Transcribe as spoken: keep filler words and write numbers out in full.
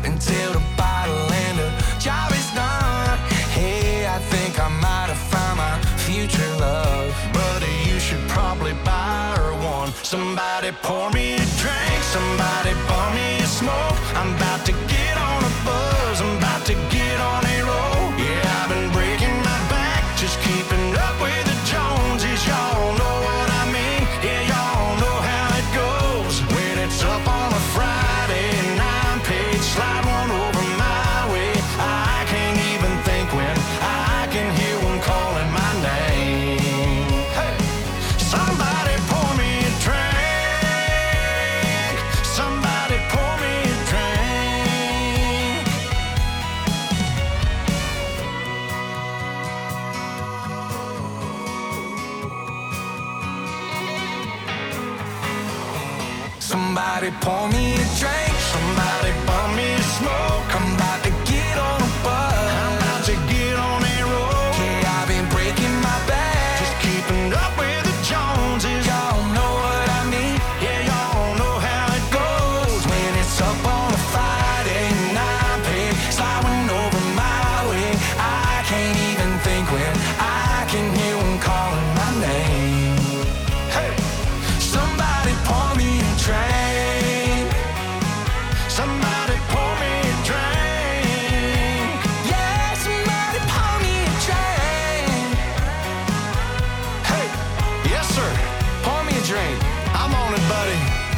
until the bottle and the job is done. Hey, I think I might have found my future love. Buddy, you should probably buy her one. Somebody pour me a drink, somebody pour me a smoke. I'm about to get on a buzz, I'm about to get on a roll. Yeah, I've been breaking my back, just keeping up with the Joneses. Y'all know what I mean, yeah, y'all know how it goes. When it's up on a Friday and I'm paid, slide one over my way. I can't even think when I can hear one calling my name. Hey, somebody pour me a drink, somebody pour me a drink. Somebody pour me a drink, somebody pour me a smoke. I'm about to get on a bus, I'm about to get on a roll. Yeah, I've been breaking my back, just keeping up with the Joneses. Y'all know what I mean, yeah, y'all know how it goes. When it's up on a Friday and I'm paid, sliding over my way. I can't even think when I can hear one calling my name. Hey, somebody pour me a drink, somebody pour me a drink. Yeah, somebody pour me a drink. Hey, yes sir, pour me a drink. I'm on it, buddy.